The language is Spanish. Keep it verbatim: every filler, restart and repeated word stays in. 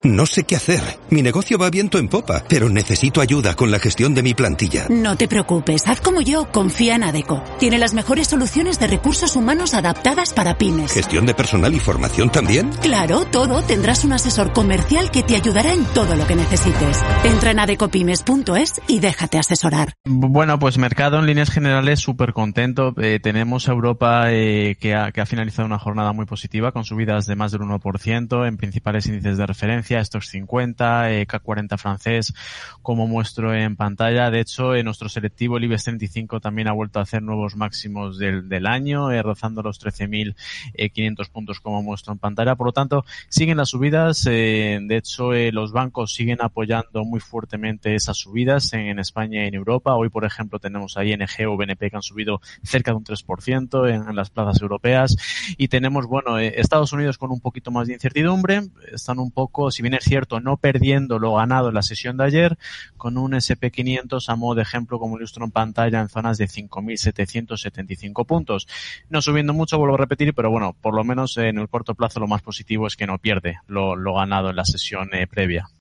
No sé qué hacer. Mi negocio va viento en popa, pero necesito ayuda con la gestión de mi plantilla. No te preocupes, haz como yo, confía en Adecco. Tiene las mejores soluciones de recursos humanos adaptadas para pymes. ¿Gestión de personal y formación también? Claro, todo. Tendrás un asesor comercial que te ayudará en todo lo que necesites. Entra en adecopymes punto es y déjate asesorar. Bueno, pues mercado en líneas generales súper contento. Eh, tenemos a Europa eh, que, ha, que ha finalizado una jornada muy positiva con subidas de más del uno por ciento en principales índices de referencia. Stoxx cincuenta, eh, C A C cuarenta francés, como muestro en pantalla. De hecho, en nuestro selectivo, el IBEX treinta y cinco también ha vuelto a hacer nuevos máximos del, del año, eh, rozando los trece mil quinientos puntos, como muestro en pantalla. Por lo tanto, siguen las subidas. Eh, de hecho, eh, los bancos siguen apoyando muy fuertemente esas subidas en, en España y en Europa. Hoy, por ejemplo, tenemos a I N G o B N P que han subido cerca de un tres por ciento en, en las plazas europeas. Y tenemos, bueno, eh, Estados Unidos con un poquito más de incertidumbre. Están un poco, si bien es cierto, no perdiendo lo ganado en la sesión de ayer, con un ese and pe quinientos a modo de ejemplo, como ilustro en pantalla, en zonas de cinco mil setecientos setenta y cinco puntos. No subiendo mucho, vuelvo a repetir, pero bueno, por lo menos en el corto plazo lo más positivo es que no pierde lo, lo ganado en la sesión eh, previa.